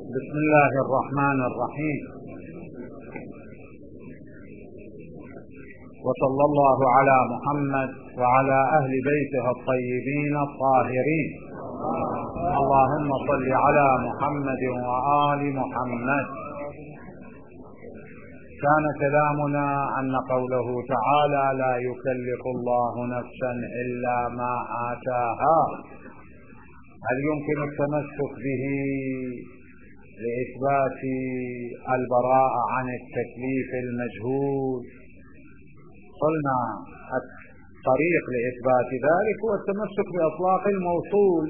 بسم الله الرحمن الرحيم، وصلى الله على محمد وعلى أهل بيته الطيبين الطاهرين. اللهم صل على محمد وآل محمد. كان كلامنا أن قوله تعالى لا يكلف الله نفسا إلا ما آتاها، هل يمكن التمسك به لإثبات البراءة عن التكليف المجهول؟ قلنا الطريق لإثبات ذلك هو التمسك بأطلاق الموصول،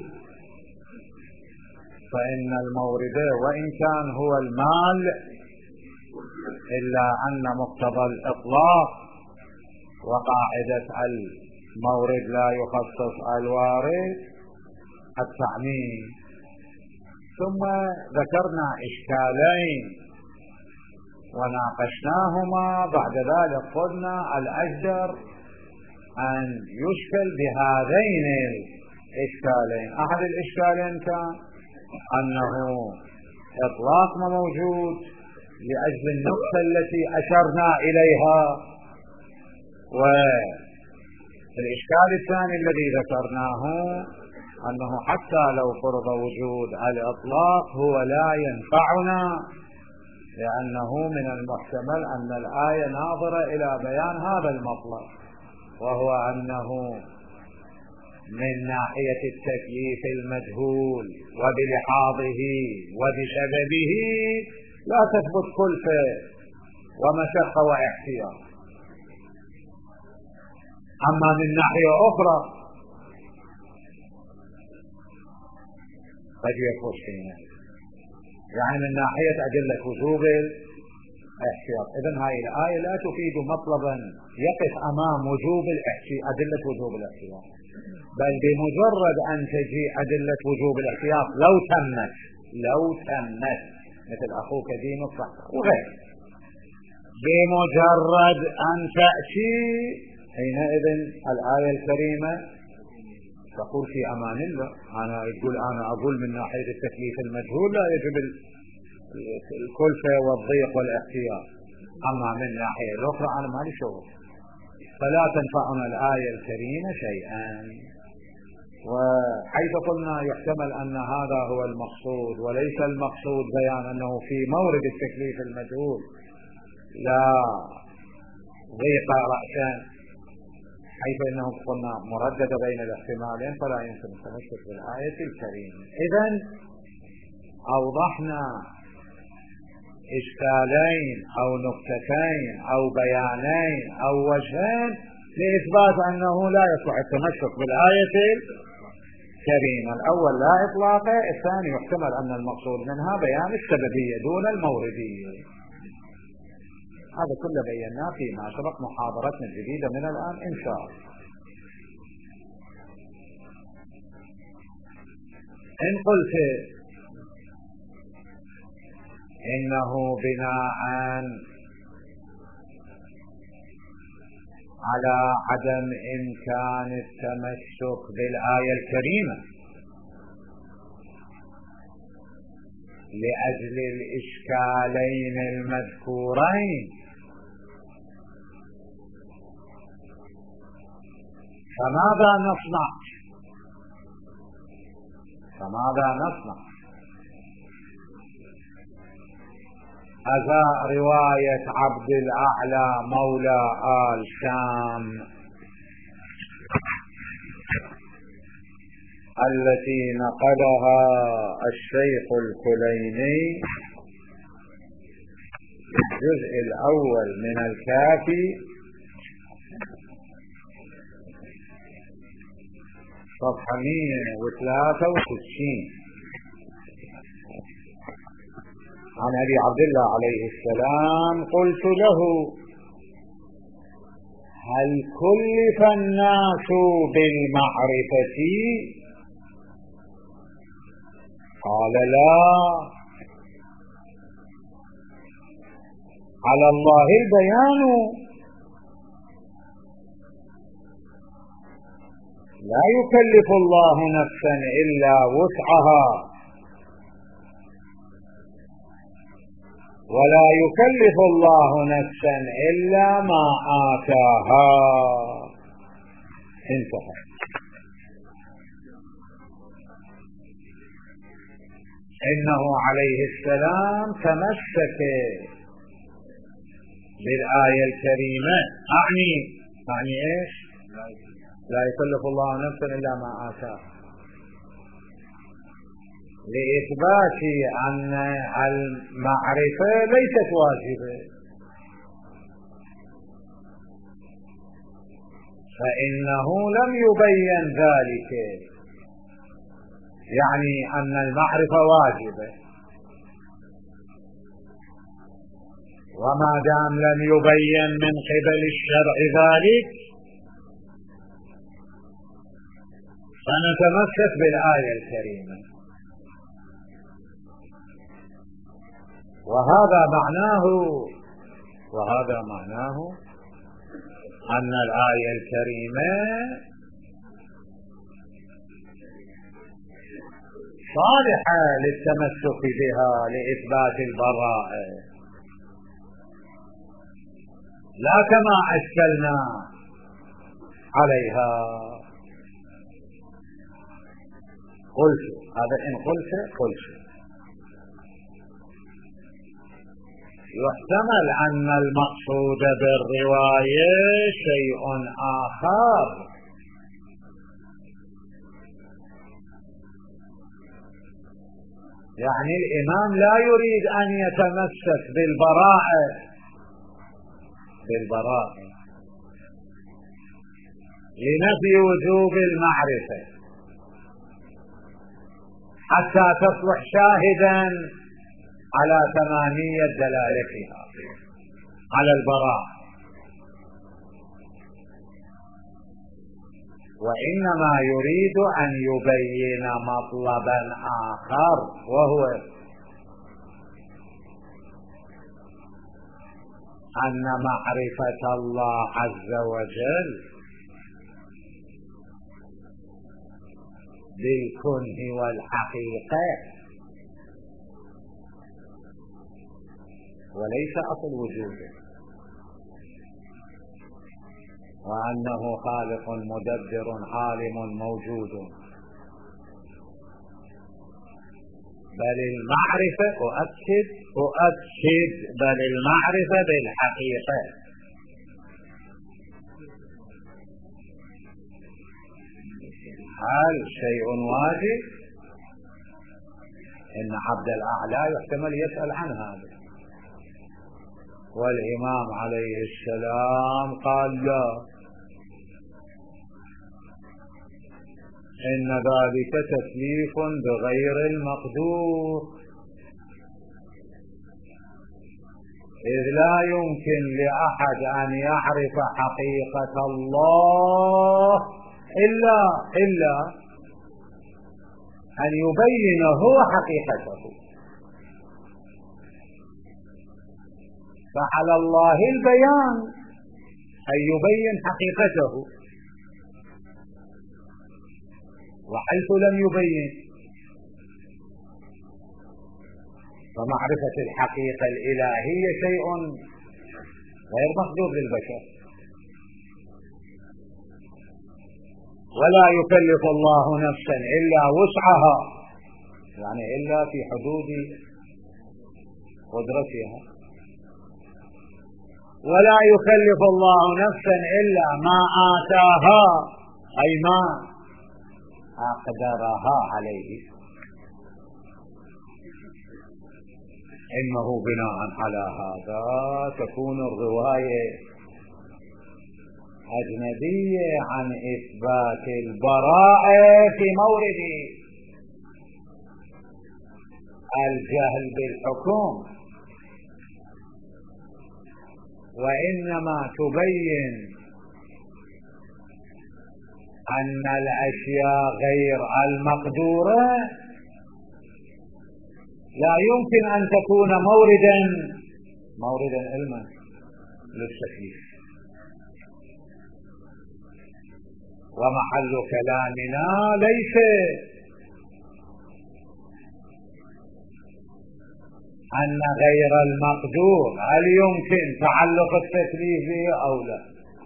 فإن المورد وإن كان هو المال إلا أن مقتضى الإطلاق وقاعدة المورد لا يخصص الوارد التعميم. ثم ذكرنا إشكالين وناقشناهما، بعد ذلك قلنا الأجدر أن يشكل بهذين الإشكالين. أحد الإشكالين كان أنه إطلاق ما موجود لأجل النقطة التي أشرنا إليها، والإشكال الثاني الذي ذكرناه أنه حتى لو فرض وجود الإطلاق هو لا ينفعنا، لأنه من المحتمل أن الآية ناظرة إلى بيان هذا المطلب، وهو أنه من ناحية التكليف المجهول وبلحاظه وبسببه لا تثبت كلفة ومشقة واحتياط. أما من ناحية أخرى قد يكون فينا، يعني من ناحية أدلة وجوب الاحتياط. إذن هذه الآية لا تفيد مطلبا يقف أمام وجوب أدلة وجوب الاحتياط، بل بمجرد أن تجي أدلة وجوب الاحتياط لو تمت مثل أخوك دين الصحة وغير، بمجرد أن تأتي حينئذ الآية الكريمة تقول في أمان الله. أنا أقول من ناحية التكليف المجهول لا يجب الكلفة والضيق والاحتياط، أما من ناحية الأخرى أنا ما لي شغل، فلا تنفعنا الآية الكريمة شيئا. وحيث قلنا يحتمل أن هذا هو المقصود وليس المقصود بيان أنه في مورد التكليف المجهول لا ضيق رأسا، حيث أنه قلنا مردد بين الاحتمالين فلا يمكن التمسك بالآية الكريمة. إذن أوضحنا إشكالين أو نقطتين أو بيانين أو وجهين لإثبات أنه لا يصح التمسك بالآية الكريمة. الأول لا إطلاقه، الثاني يحتمل أن المقصود منها بيان السببية دون الموردية. هذا كله بيناه فيما سبق محاضرتنا الجديدة من الآن إن شاء الله. إن قلت إنه بناء على عدم إمكان التمسك بالآية الكريمة لأجل الإشكالين المذكورين، فماذا نصنع؟ هذا رواية عبد الأعلى مولى آل شام التي نقلها الشيخ الكليني في الجزء الأول من الكافي صفحة 163 عن أبي عبد الله عليه السلام: قلت له هل كلف الناس بالمعرفة؟ قال لا، على الله البيان، لا يكلف الله نفسا إلا وسعها، ولا يكلف الله نفسا إلا ما آتاها. انتهى. إنه عليه السلام تمسك بالآية الكريمة. أعني إيش؟ لا يكلف الله نفسا إلا ما آتاها، لإثبات أن المعرفة ليست واجبة، فإنه لم يبين ذلك، يعني أن المعرفة واجبة، وما دام لم يبين من قبل الشرع ذلك فنتمسك بالآية الكريمة. وهذا معناه أن الآية الكريمة صالحة للتمسك بها لإثبات البراءة، لا كما أشكلنا عليها. قلت هذا إن قلت يحتمل أن المقصود بالرواية شيء آخر، يعني الإمام لا يريد أن يتمسك بالبراءة لنفي وجوب المعرفة حتى تصبح شاهدا على ثمانية دلالتها على البراءة، وإنما يريد أن يبين مطلبا آخر، وهو أن معرفة الله عز وجل بالكنه والحقيقة وليس أصل وجوده، وأنه خالق مدبر عالم موجود، بل المعرفة أؤكد بل المعرفة بالحقيقة. هل شيء واجب؟ إن عبد الأعلى يحتمل يسأل عن هذا، والإمام عليه السلام قال لا، إن ذلك تكليف بغير المقدور، إذ لا يمكن لأحد أن يعرف حقيقة الله إلا أن يبين هو حقيقته، فعلى الله البيان أن يبين حقيقته، وحيث لم يبين فمعرفة الحقيقة الإلهية شيء غير مقدور للبشر. ولا يكلف الله نفسا إلا وسعها، يعني إلا في حدود قدرتها، ولا يكلف الله نفسا إلا ما آتاها، أي ما أقدرها عليه. إنه بناء على هذا تكون الرواية أجنبية عن إثبات البراءة في مورد الجهل بالحكم، وإنما تبين أن الأشياء غير المقدورة لا يمكن أن تكون موردا علما للتكليف. ومحل كلامنا ليس أن غير المقدور هل يمكن تعلق التكليف به أو لا؟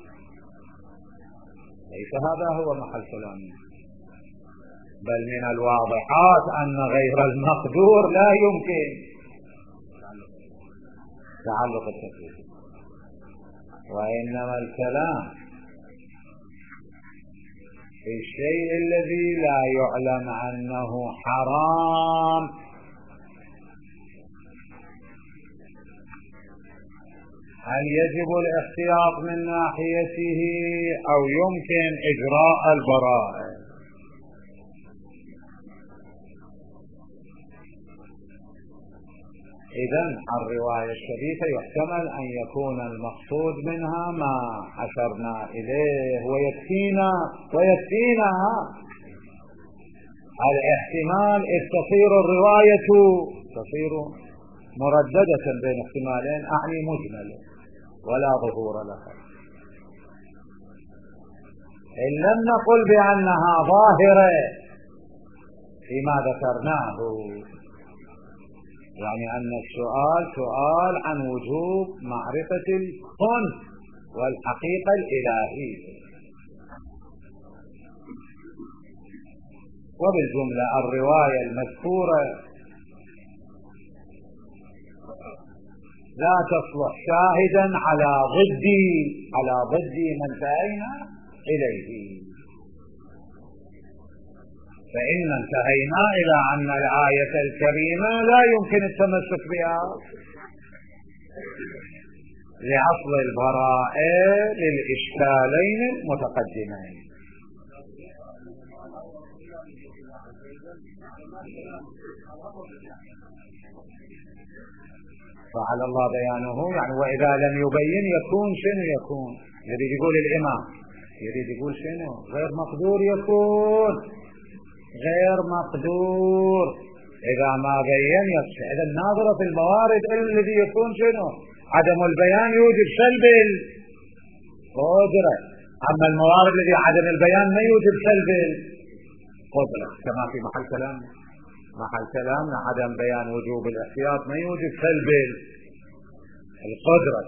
ليس هذا هو محل كلامنا، بل من الواضحات أن غير المقدور لا يمكن تعلق التكليف، وإنما الكلام في الشيء الذي لا يعلم أنه حرام. هل يجب الاحتياط من ناحيته أو يمكن إجراء البراءة؟ إذن الرواية الشريفة يحتمل أن يكون المقصود منها ما أشرنا إليه، ويكفينا الاحتمال إذ تصير الرواية تصير مرددة بين احتمالين، أعني مجملة ولا ظهور لها. إن لم نقل بأنها ظاهرة فيما ذكرناه، يعني أن السؤال سؤال عن وجوب معرفة الكون والحقيقة الإلهية. وبالجملة الرواية المذكورة لا تصلح شاهدا على ضد ما انتهينا إليه، فإن انتهينا إلى أن الآية الكريمة لا يمكن التمسك بها لأصل البراءة للإشكالين المتقدمين. فعلى الله بيانه، يعني وإذا لم يبين يكون شنو يكون؟ يريد يقول الإمام، يريد يقول شنو؟ غير مقدور يكون، غير مقدور إذا ما بين يكشف. إذا الناظرة في الموارد الذي يكون شنو؟ عدم البيان يوجب سلب القدرة، أما الموارد الذي عدم البيان ما يوجب سلب القدرة، كما في محل كلامنا عدم بيان وجوب الاحتياط ما يوجب سلب القدرة.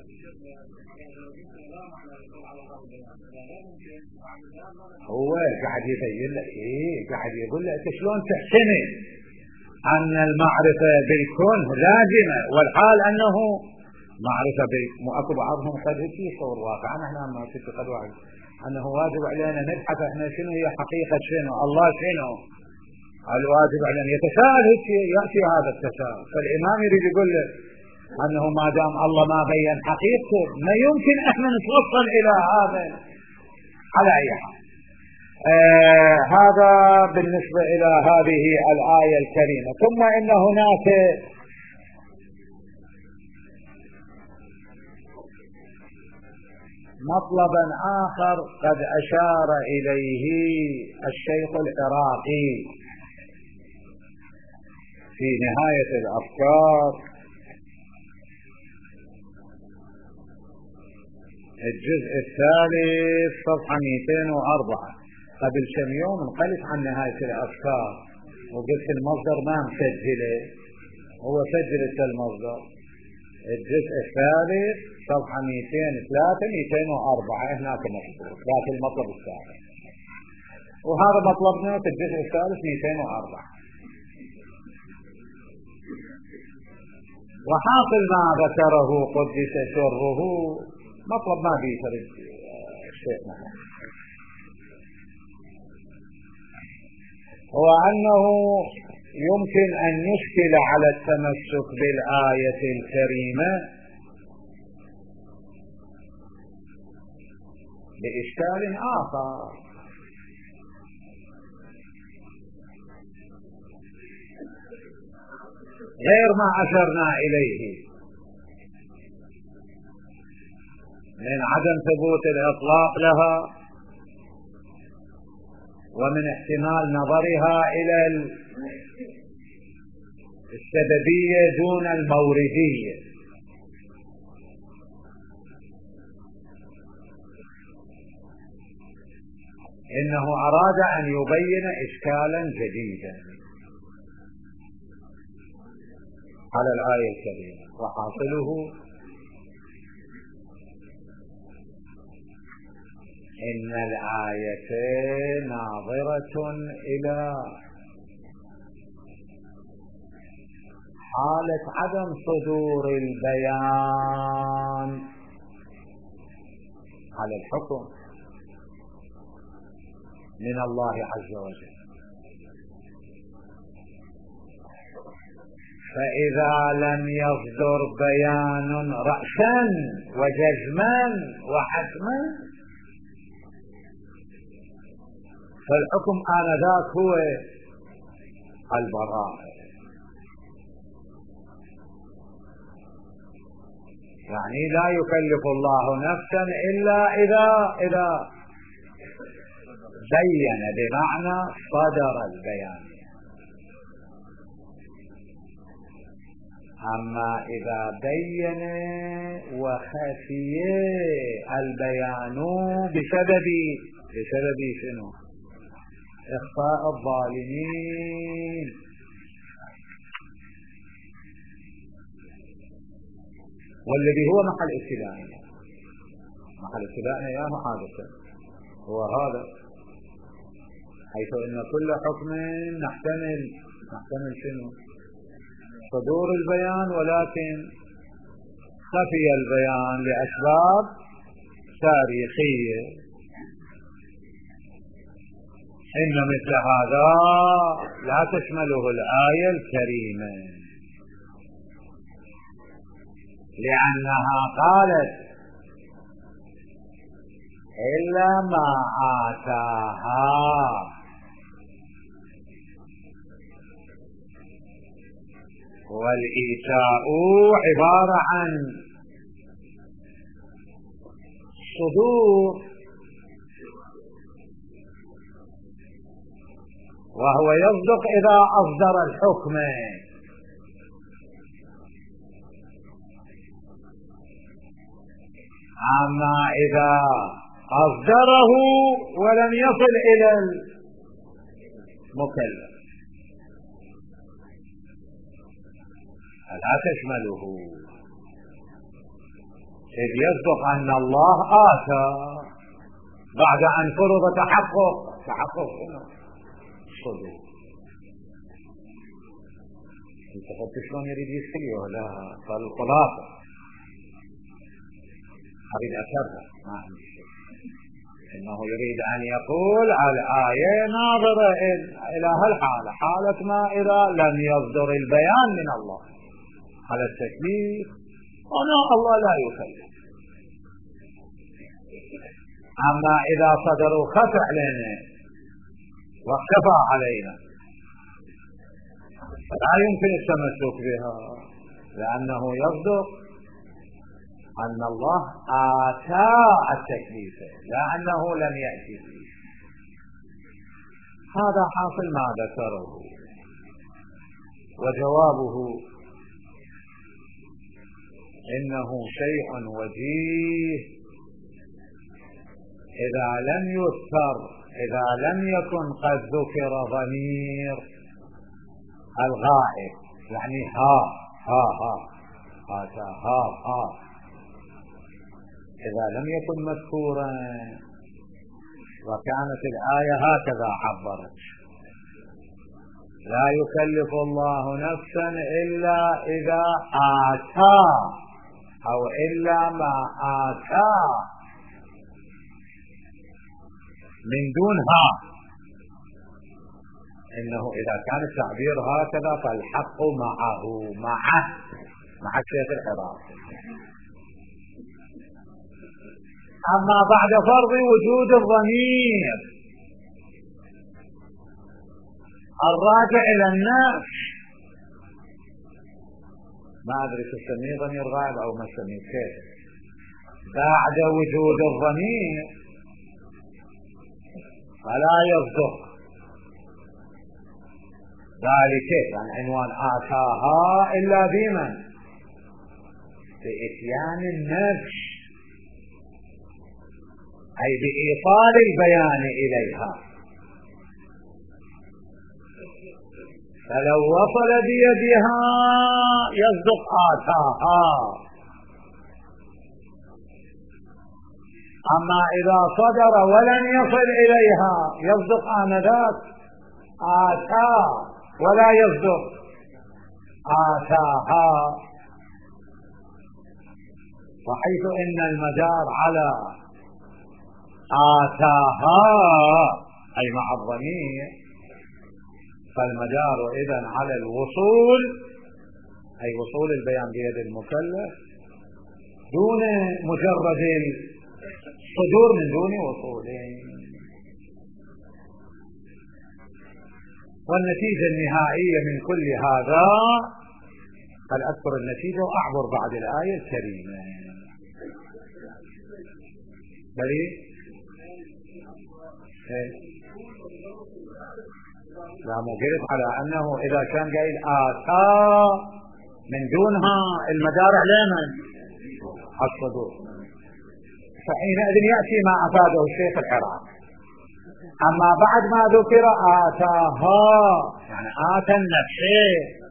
هو قاعد يبين لك قاعد يقول لك شلون تحتمل أن المعرفة بالكون لازمة والحال أنه معرفة أكو بعضهم قد هيك يصور واقع. احنا ما في قد واحد أنه واجب علينا نبحث احنا شنو هي حقيقة شنو الله شنو. الواجب علينا يتساءل هيك يأتي هذا التساؤل. فالإمام يريد يقول لك أنه ما دام الله ما بين حقيقته ما يمكن احنا نتوصل إلى هذا. على أي حال هذا بالنسبة إلى هذه الآية الكريمة. ثم إن هناك مطلبا آخر قد أشار إليه الشيخ العراقي في نهاية الأفكار الجزء الثالث صفحة 204. قبل كم يوم انقلت عن نهاية الأفكار وقلت المصدر ما مسجله، هو سجل المصدر الجزء الثالث صفحة 203-204 هناك مكتوب، لكن المطلب الثالث وهذا مطلبنا في الجزء الثالث 204. وحاصل ما ذكره قدس سره مطلب ما بيفرد الشيخ محمد، هو أنه يمكن أن يشكل على التمسك بالآية الكريمة بإشكال آخر، غير ما أشرنا إليه من عدم ثبوت الإطلاق لها ومن احتمال نظرها إلى السببية دون الموردية. إنه أراد أن يبين إشكالا جديدا، على الآية الكريمة. وحاصله إن الآيتين ناظرة إلى حالة عدم صدور البيان على الحكم من الله عز وجل. فإذا لم يصدر بيان رأسا وجزما وحتما فالحكم آنذاك هو البراءة. يعني لا يكلف الله نفسا إلا إذا بين، بمعنى صدر البيان. أما إذا بين وخفي البيان بسبب شنو؟ إخفاء الظالمين. والذي هو محل ابتلاءنا يا محادثة هو هذا، حيث إن كل حكم نحتمل شنو؟ صدور البيان، ولكن خفي البيان لأسباب تاريخية. إن مثل هذا لا تشمله الآية الكريمة، لأنها قالت إلا ما آتاها، والإيتاء عبارة عن صدور، وهو يصدق إذا أصدر الحكم. أما إذا أصدره ولم يصل إلى المكلف فلا تشمله، إذ يصدق أن الله آتى بعد أن فرض تحقق الصدور. انت قلت شلون يريد يسكلي ولا فالخلاصة أريد أكرر ما عندي شيء، إنه يريد أن يقول الآية ناظرة إلى هالحالة، حالة ما إذا لم يصدر البيان من الله على التكليف، أنا الله لا يكلف. أما إذا صدروا خفى علينا واختفى علينا فلا يمكن التمسك بها، لأنه يصدق أن الله آتى التكليف لا أنه لم يأتي فيه. هذا حاصل ما ذكره. وجوابه إنه شيء وجيه إذا لم يذكر، إذا لم يكن قد ذكر ضمير الغائب، يعني إذا لم يكن مذكورا وكانت الآية هكذا عبرت: لا يكلف الله نفسا إلا إذا آتى أو إلا ما آتى من دونها. إنه إذا كان التعبير هكذا فالحق مع الشيخ العراقي. أما بعد فرض وجود الضمير الراجع إلى النفس، ما أدري تسميه ضمير غائب أو ما تسميه كيف، بعد وجود الضمير فلا يصدق ذلك يعني عنوان آتاها إلا بمن؟ بإتيان النفس، أي بإيصال البيان إليها. فلو وصل بيدها يصدق آتاها. أما إذا صدر ولم يصل إليها يصدق آنذاك آتا ولا يصدق آتاها. وحيث إن المدار على آتاها أي مع الضمير، فالمدار إذن على الوصول أي وصول البيان بيد المكلف دون مجرد الصدور من دون وصوله. والنتيجة النهائية من كل هذا، هل أذكر النتيجة وأعبر بعد الآية الكريمة؟ بلي لا، مو قلت على أنه إذا كان قايل آتا من دونها المدار علينا الصدور، فحينئذ يأتي ما أفاده الشيخ العراقي. أما بعد ما ذكر آتاها يعني آتا النفسه،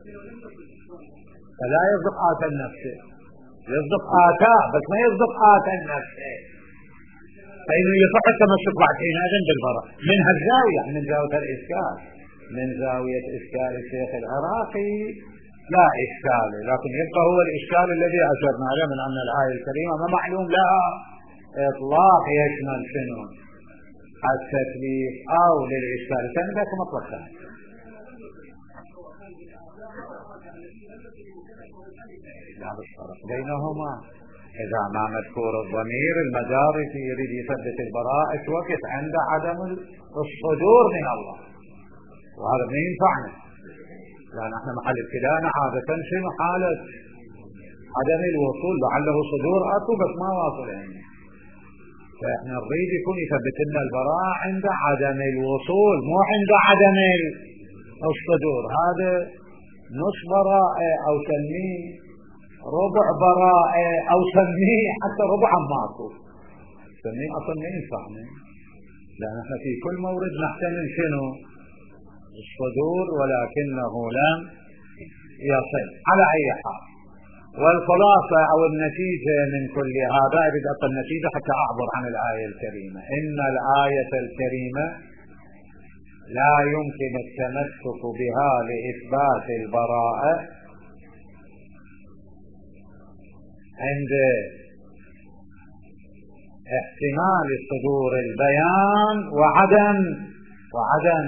فلا يصدق آتا النفسه، يصدق آتا بس ما يصدق آتا النفسه، فإنه يصح التمسك بعد حينئذ بالبراء من هالزاوية، من زاوية الإشكال، من زاوية إشكال الشيخ العراقي لا إشكال، لكن يبقى هو الإشكال الذي أشرنا عليه من أن الآية الكريمة ما معلوم لها إطلاق يشمل شنو التكليف أو للإشكال الثاني ذاك مطلق ثاني. لا بالفرق بينهما، إذا ما مذكور الضمير المدارسي يريد يثبت البراءة وقت عند عدم الصدور من الله، وهذا ما ينفعنا، لأن احنا محل ابتداءنا عادة شنو حالة عدم الوصول، لعله صدور أكو بس ما واصل يعني، فاحنا نريد يكون يثبت لنا البراءة عند عدم الوصول مو عند عدم الصدور. هذا نص براءة أو سميه ربع براءة أو سميه حتى ربع ماكو، سميه أصلا ما ينفعنا، لأن احنا في كل مورد نحتمل شنو الصدور ولكنه لم يصل. على أي حال، والخلاصة أو النتيجة من كل هذا، أريد أقل النتيجة حتى أعبر عن الآية الكريمة، إن الآية الكريمة لا يمكن التمسك بها لإثبات البراءة عند احتمال صدور البيان وعدم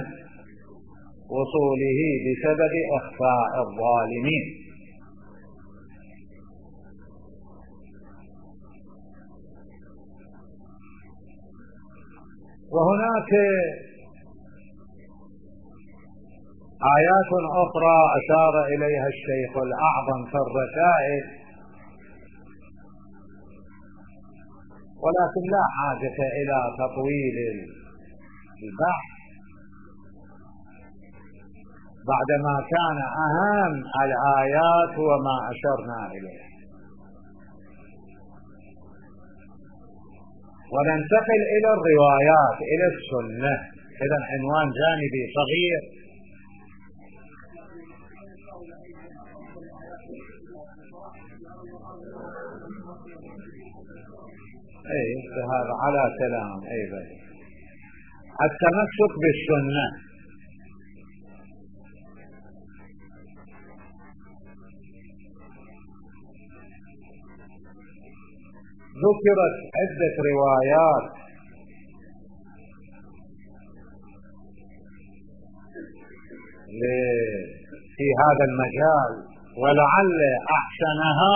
وصوله بسبب إخفاء الظالمين. وهناك آيات أخرى أشار إليها الشيخ الأعظم في الرسائل، ولكن لا حاجة إلى تطويل البحث بعدما كان أهم الآيات وما أشرنا إليه. وننتقل إلى الروايات، إلى السنة. إذا عنوان جانبي صغير هذا على كلام أيضا التمسك بالسنة. ذكرت عدة روايات في هذا المجال، ولعل أحسنها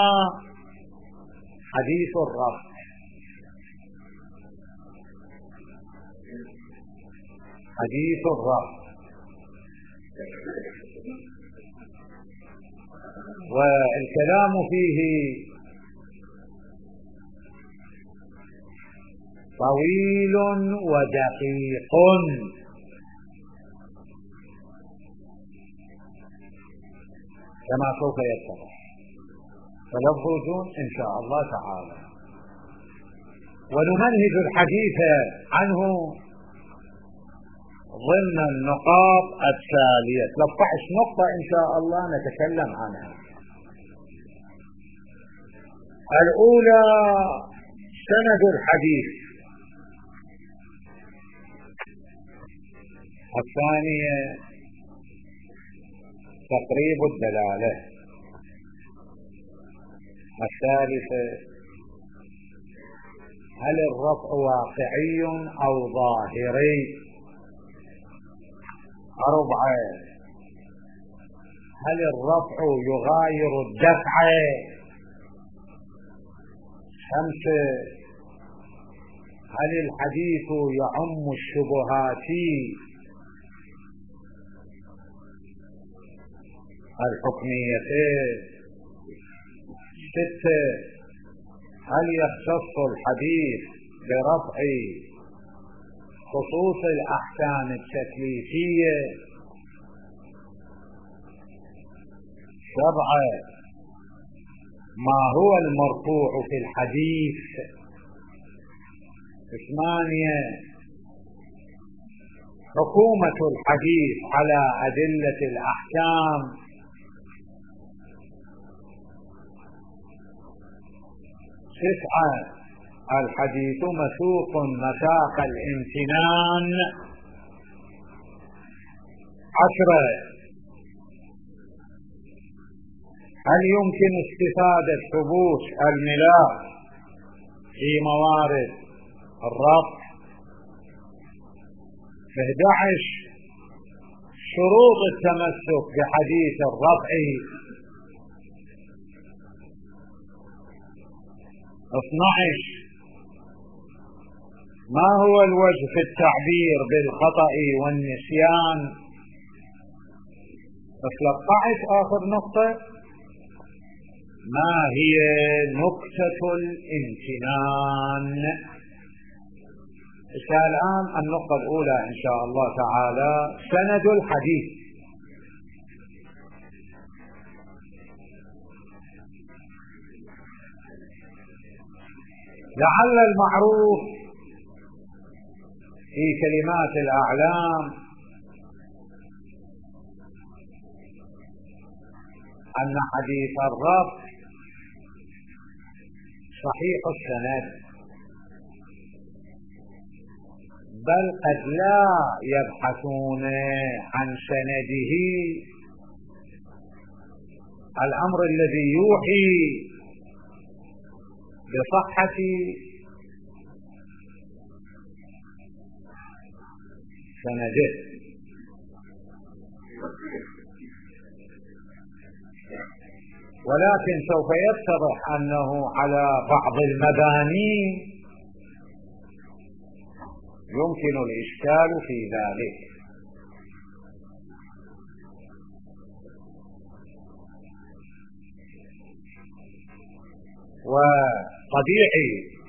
حديث الرفع. حديث الرفع والكلام فيه طويل ودقيق، كما سوف يتضح، فنخرج إن شاء الله تعالى ونمنهج الحديث عنه ضمن النقاط التالية. 13 نقطة إن شاء الله نتكلم عنها. الأولى سند الحديث، الثانية تقريب الدلالة، الثالثة هل الرفع واقعي أو ظاهري، أربعة هل الرفع يغاير الدفع، خمسة هل الحديث يعم الشبهات الحكميتين، ستة هل يختص الحديث برفع خصوص الأحكام التكليفية، سبعة ما هو المرفوع في الحديث، ثمانية حكومة الحديث على أدلة الأحكام، تسعة الحديث مسوق مساق الامتنان، عشرة هل يمكن استفادة ثبوت الملاك في موارد الرفع، 11 شروط التمسك بحديث الرفع، 12 ما هو الوجه في التعبير بالخطأ والنسيان، 13 آخر نقطة ما هي نكتة الامتنان. الآن النقطة الأولى إن شاء الله تعالى سند الحديث. لعل المعروف في كلمات الأعلام أن حديث الرفع صحيح السند، بل قد لا يبحثون عن سنده، الأمر الذي يوحي بصحة سنده. ولكن سوف يتضح أنه على بعض المباني يمكن الإشكال في ذلك، وطبيعي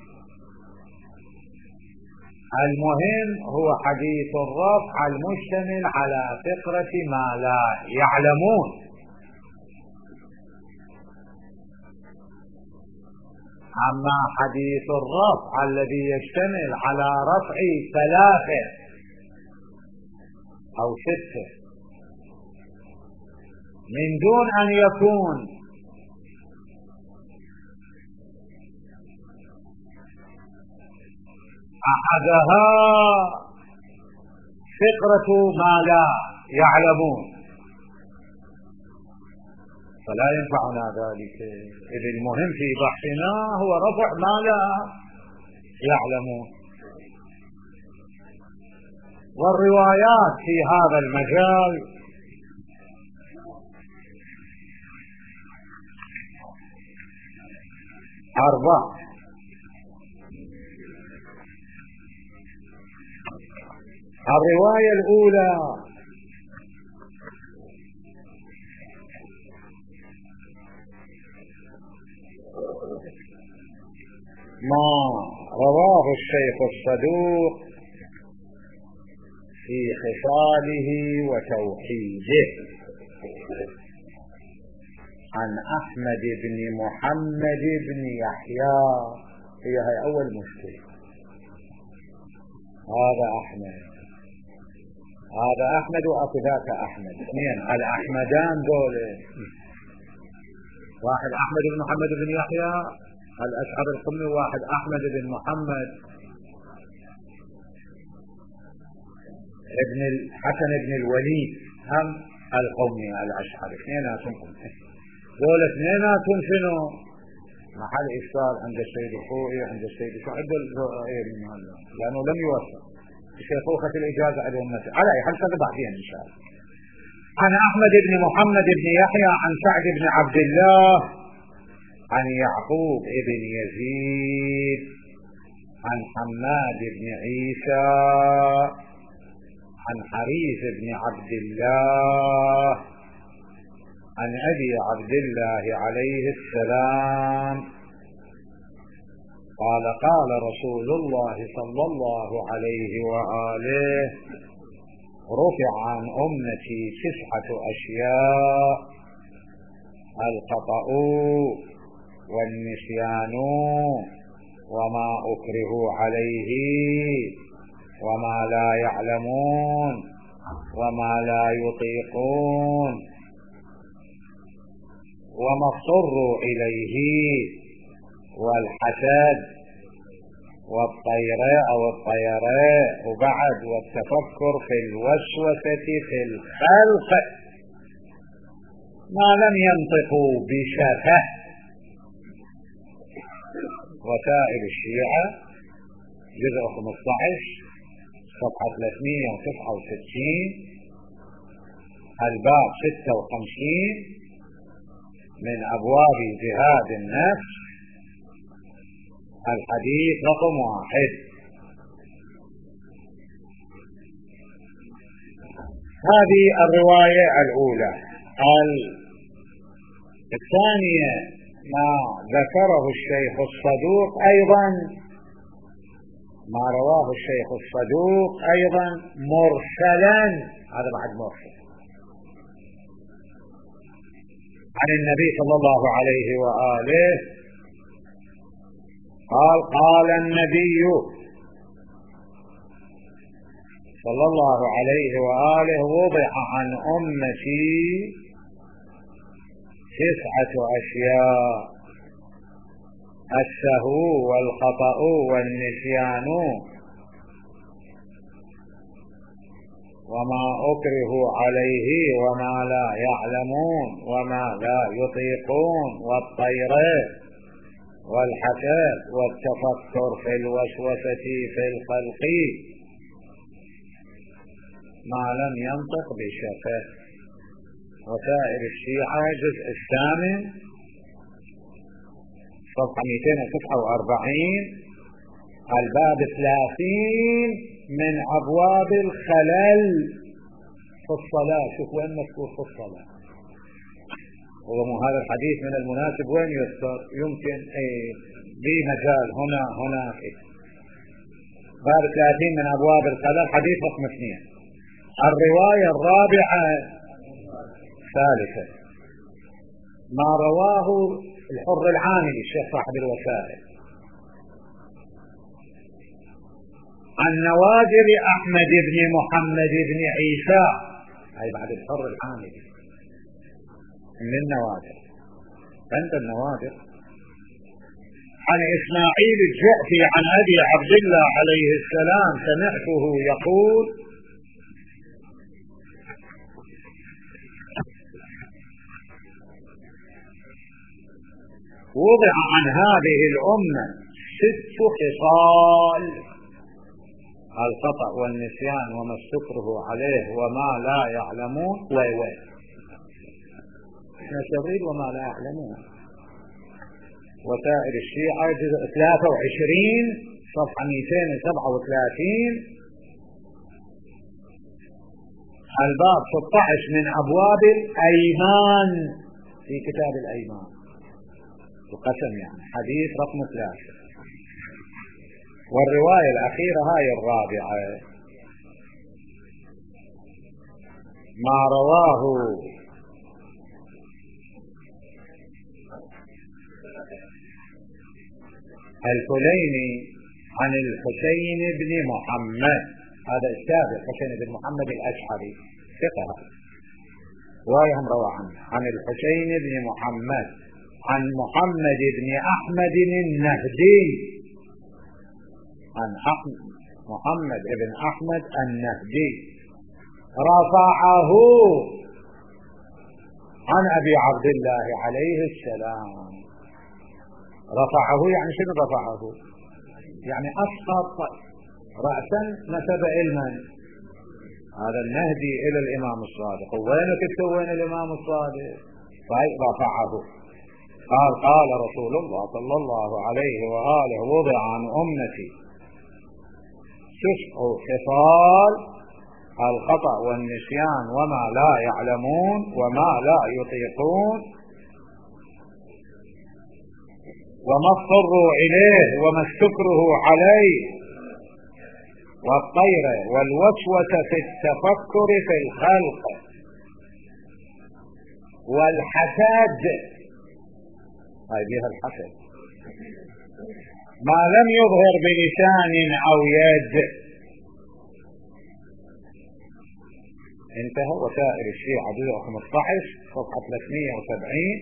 المهم هو حديث الرفع المشتمل على فقرة ما لا يعلمون، أما حديث الرفع الذي يشتمل على رفع 3 أو 6 من دون أن يكون أحدها فقرة ما لا يعلمون فلا ينفعنا ذلك، إذ المهم في بحثنا هو رفع ما لا يعلمون. والروايات في هذا المجال أربع. الرواية الأولى ما رواه الشيخ الصدوق في خصاله وتوحيده عن أحمد بن محمد بن يحيى. هي أول مشكلة، هذا أحمد هذا أحمد وأخذاك أحمد، اثنين الأحمدان دول، واحد أحمد بن محمد بن يحيى الأشعري القمي، وواحد أحمد بن محمد ابن الحسن بن الوليد هم القمي الأشعري، اثنيناتهم قمي، دول اثنيناتهم شنو؟ محل إشكال عند السيد الخوئي عند السيد شعب لأنه لم يوثق شيخوخة الإجازة عندهم مثل على أي حال بعدين إن شاء الله. عن أحمد بن محمد بن يحيى عن سعد بن عبد الله عن يعقوب بن يزيد عن حماد بن عيسى عن حريث بن عبد الله عن أبي عبد الله عليه السلام قال قال رسول الله صلى الله عليه وآله رفع عن أمتي 9 أشياء: الخطأ والنسيان وما أكرهوا عليه وما لا يعلمون وما لا يطيقون وما اضطروا إليه والحسد والطيرة أو الطيرة وبعد والتفكر في الوسوسة في الخلق ما لم ينطقوا بشفه. وسائل الشيعة جزء 15 صفحة 369 الباب 56 من أبواب جهاد النفس الحديث رقم 1. هذه الرواية الأولى. الثانية ما ذكره الشيخ الصدوق أيضا، ما رواه الشيخ الصدوق أيضا مرسلا، هذا بعد مرسل عن النبي صلى الله عليه وآله قال قال النبي صلى الله عليه وآله وضع عن أمتي 9 أشياء: السهو والخطأ والنسيان وما أكرهوا عليه وما لا يعلمون وما لا يطيقون والطيرة والحسد والتفكر في الوسوسة في الخلق ما لم ينطق بشفه. وسائل الشيعة جزء 8 صفحة 249 الباب 30 من أبواب الخلل في الصلاة. شوف وين مذكور في الصلاة، وهذا الحديث من المناسب وين يذكر؟ يمكن بمجال هنا هناك. باب 30 من أبواب الخلل حديث رقم 2. الرواية الرابعة ثالثة ما رواه الحر العاملي الشيخ صاحب الوسائل عن نوادر أحمد بن محمد بن عيسى، هاي بعد الحر العاملي من النوادر عند النوادر، عن إسماعيل الجعفي عن أبي عبد الله عليه السلام سمعته يقول وضع عن هذه الأمة 6 خصال: الخطأ والنسيان وما استكره عليه وما لا يعلمون نستغير وما لا يعلمون. وسائل الشيعة جزء 23 صفحة 237 الباب 16 من أبواب الأيمان في كتاب الأيمان القسم يعني حديث رقم 3. والرواية الأخيرة هاي الرابعة ما رواه الكليني عن الحسين بن محمد هذا السابق حسين بن محمد الأشعري ثقة، وهم روى عنه عن الحسين بن محمد عن محمد بن أحمد النهدي عن محمد بن أحمد النهدي رفعه عن أبي عبد الله عليه السلام. رفعه يعني شنو رفعه؟ يعني أسقط رأسا نسب علما هذا النهدي إلى الإمام الصادق. وين تكتب وين الإمام الصادق؟ رفعه قال قال رسول الله صلى الله عليه وآله وضع عن أمتي 9 خصال: الخطأ والنسيان وما لا يعلمون وما لا يطيقون وما اضطروا إليه وما استكرهوا عليه والطير والوسوسة في التفكر في الخلق والحسد، هاي بها الحسد، ما لم يظهر بلسان أو يد. انتهى. وسائل الشيعة جزء 15 صفحة 370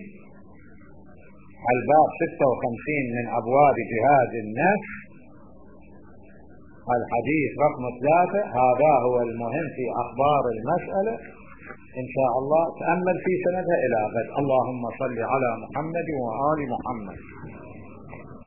الباب 56 من أبواب جهاد النفس الحديث رقم 3. هذا هو المهم في أخبار المسألة إن شاء الله. تأمل في سندها إلى غد. اللهم صل على محمد وآل محمد.